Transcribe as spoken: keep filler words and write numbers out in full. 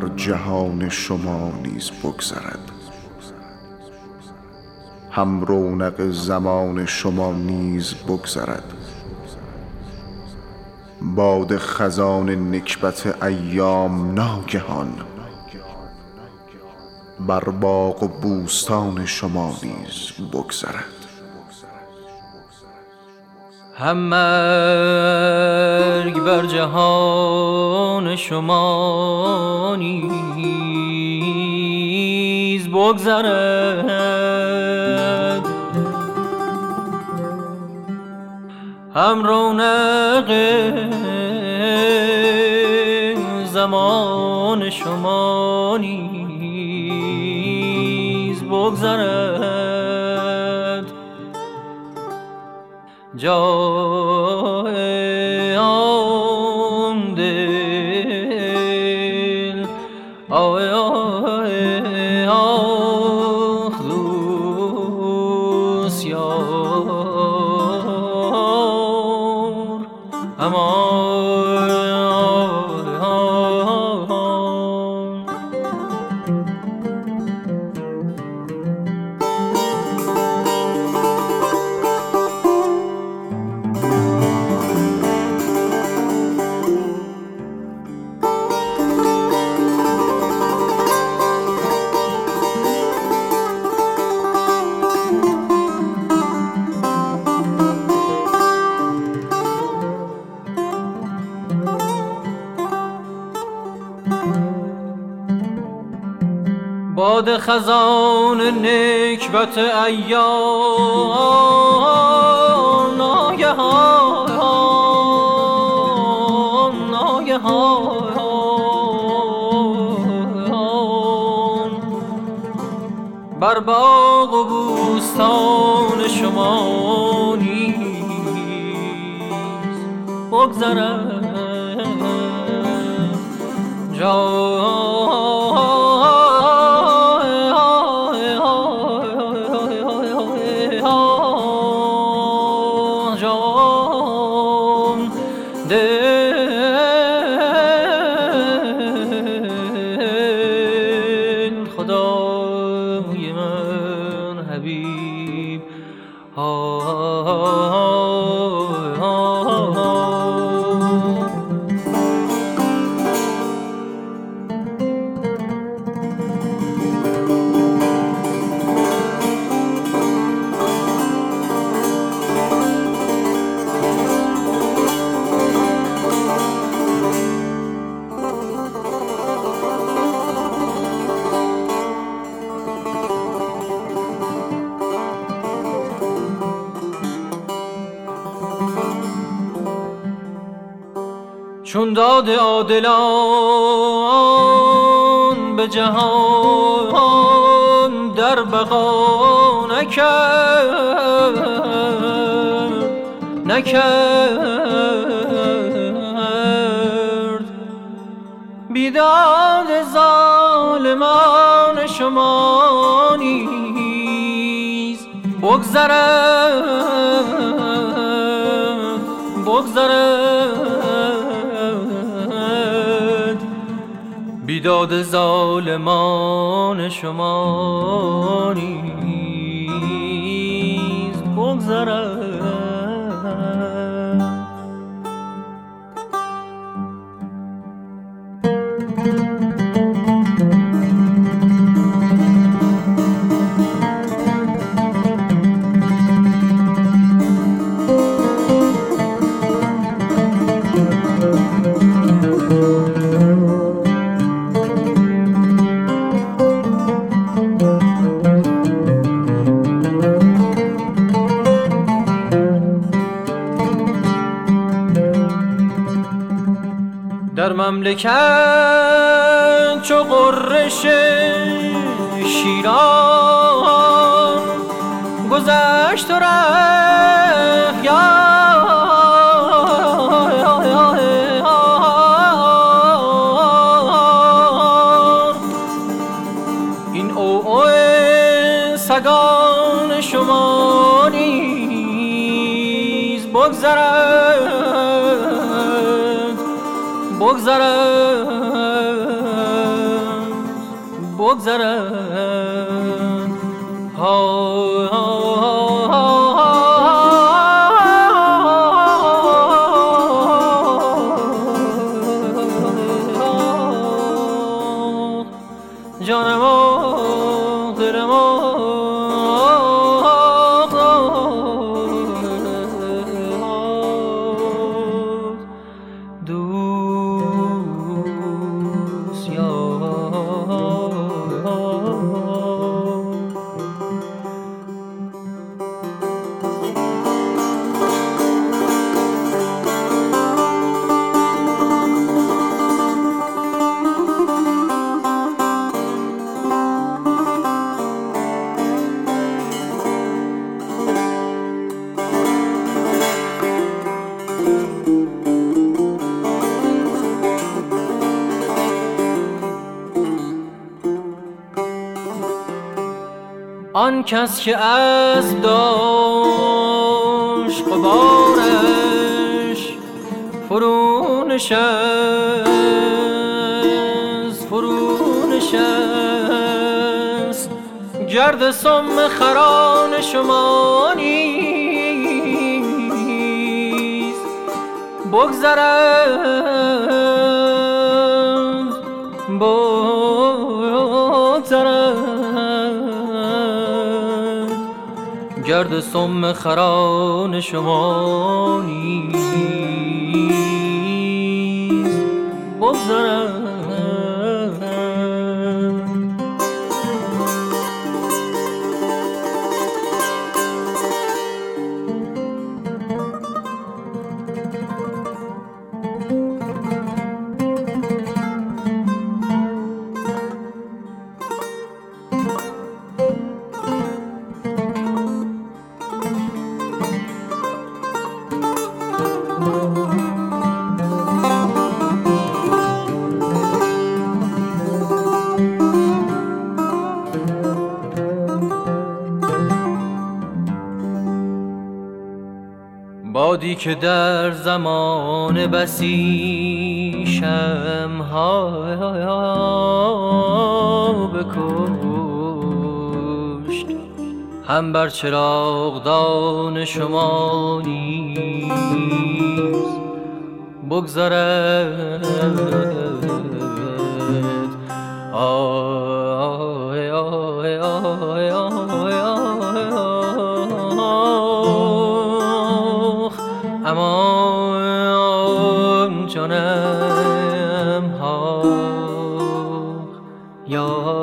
بر جهان شما نیز بگذرد. هم رونق زمان شما نیز بگذرد. باد خزان نکبت ایام ناگهان بر باغ و بوستان شما نیز بگذرد. هم مرگ بر جهان شما نیز بگذرد، هم رونق زمان شما نیز بگذرد. جای آن دل آی آی آخ دوست یار امان. باد خزان نکبت ایام ناگهان ناگهان بر باغ و بوستان شما نیز بگذرد. جام دل خدای من حبیب چون داد عادلان به جهان در بقا نکرد نکرد بیداد ظالمان شما نیز بگذرد بگذرد بیداد ظالمان شما نیز بگذرد. در مملکت چو غرش شیران گذشت و رفت یار این اوعو سگان شما نیز بگذرد بگذرد بگذرد. ها ها جانم و دلم و دوست یار. آن کس که از داشت غبارش فرو نشست فرو نشست، گرد سم خران شما نیز بگذرد بگذرد، گرد سم خران شما نیز بگذرد. بادی که در زمان بسی شمها بکشت، هم بر چراغدان شما نیز بگذرد. آه آه آه امان جانم ها یا